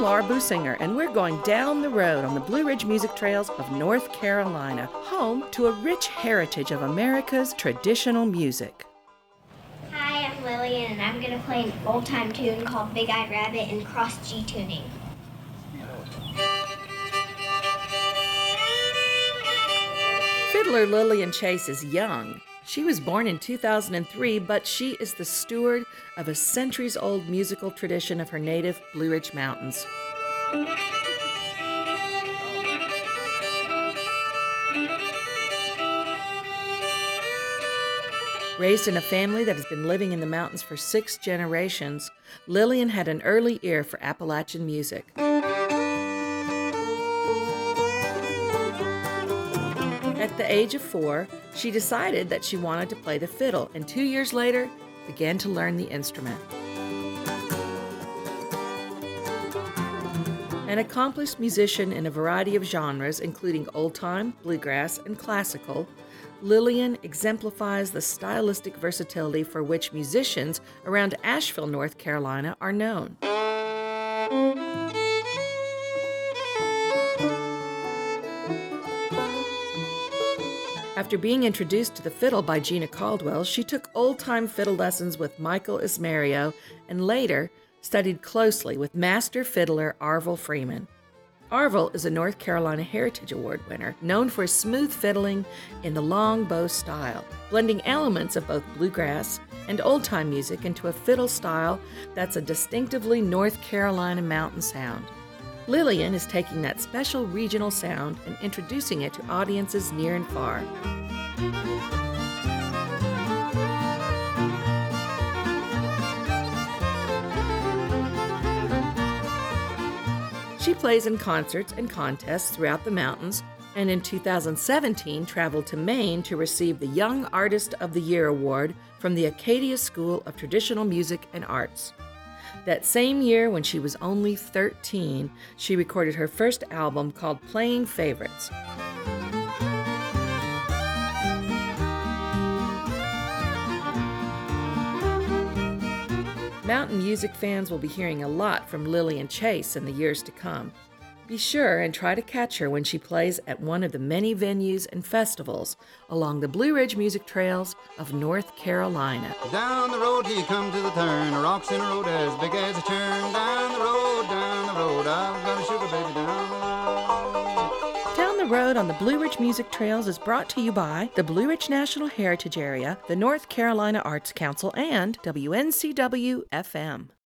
Laura Businger, and we're going down the road on the Blue Ridge Music Trails of North Carolina, home to a rich heritage of America's traditional music. Hi, I'm Lillian, and I'm going to play an old-time tune called Big Eyed Rabbit in cross G tuning. Fiddler Lillian Chase is young. She was born in 2003, but she is the steward of a centuries-old musical tradition of her native Blue Ridge Mountains. Raised in a family that has been living in the mountains for 6 generations, Lillian had an early ear for Appalachian music. At the age of 4, she decided that she wanted to play the fiddle, and 2 years later, began to learn the instrument. An accomplished musician in a variety of genres, including old-time, bluegrass, and classical, Lillian exemplifies the stylistic versatility for which musicians around Asheville, North Carolina are known. After being introduced to the fiddle by Gina Caldwell, she took old-time fiddle lessons with Michael Ismario and later studied closely with master fiddler Arvil Freeman. Arvil is a North Carolina Heritage Award winner, known for his smooth fiddling in the long bow style, blending elements of both bluegrass and old-time music into a fiddle style that's a distinctively North Carolina mountain sound. Lillian is taking that special regional sound and introducing it to audiences near and far. She plays in concerts and contests throughout the mountains, and in 2017 traveled to Maine to receive the Young Artist of the Year award from the Acadia School of Traditional Music and Arts. That same year, when she was only 13, she recorded her first album called Playing Favorites. Mountain music fans will be hearing a lot from Lillian Chase in the years to come. Be sure and try to catch her when she plays at one of the many venues and festivals along the Blue Ridge Music Trails of North Carolina. Down the road till you come to the turn, a rock's in a road as big as a churn. Down the road, I've got a sugar baby down the road. Down the Road on the Blue Ridge Music Trails is brought to you by the Blue Ridge National Heritage Area, the North Carolina Arts Council, and WNCW-FM.